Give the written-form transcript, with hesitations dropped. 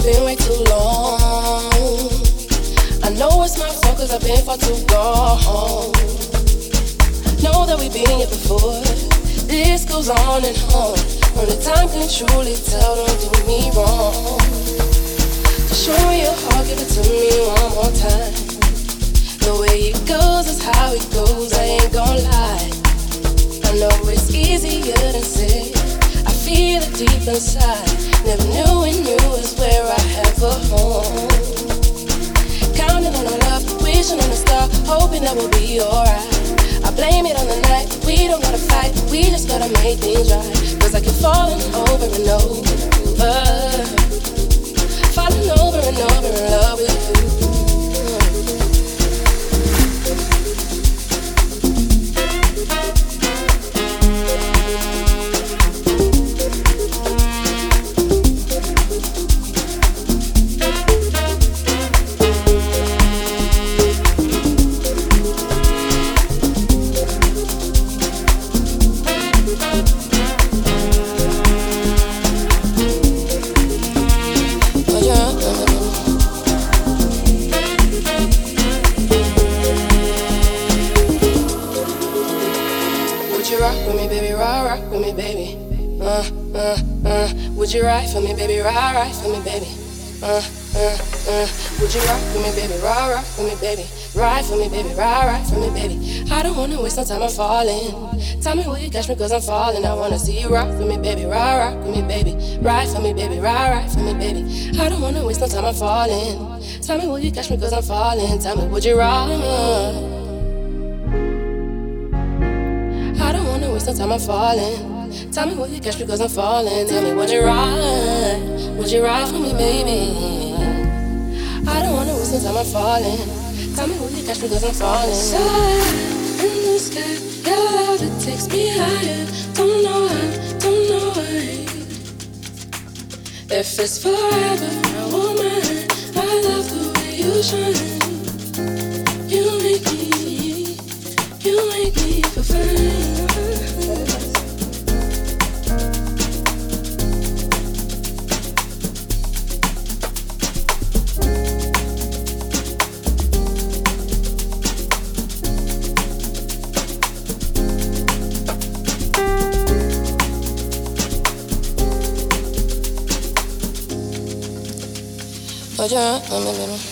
been way too long. I know it's my fault cause I've been far too gone. Know that we've been here before. This goes on and on. Only time can truly tell, don't do me wrong. So show me your heart, give it to me one more time. The way it goes is how it goes, I ain't gon' lie. I know it's easier than said. I feel it deep inside. Never knew when you was where I have a home. Counting on our love, wishing on a star, hoping that we'll be alright. I blame it on the night, we don't gotta fight, we just gotta make things right. Cause I keep falling over and over, falling over and over in love with you. Would you ride for me, baby? Ride for me, baby. Would you rock for me, baby? Rock for me, baby. Ride for me, baby. Ride for me, baby. I don't wanna waste no time, I'm falling. Tell me will you catch me cause I'm falling. I wanna see you rock for me, baby. Rock for me, baby. Ride for me, baby. Ride for me, baby. I don't wanna waste no time, I'm falling. Tell me will you catch me cause I'm falling. Tell me would you rock? I don't wanna waste no time, I'm falling. Tell me will you catch me cause I'm falling. Tell me would you ride for me, baby? I don't wanna waste no time, I'm falling. Tell me will you catch me cause I'm falling. Side in the sky, your love it takes me higher. Don't know why. If it's forever, I won't mind. I love the way you shine. You make me feel fine. Would you rock for me, baby?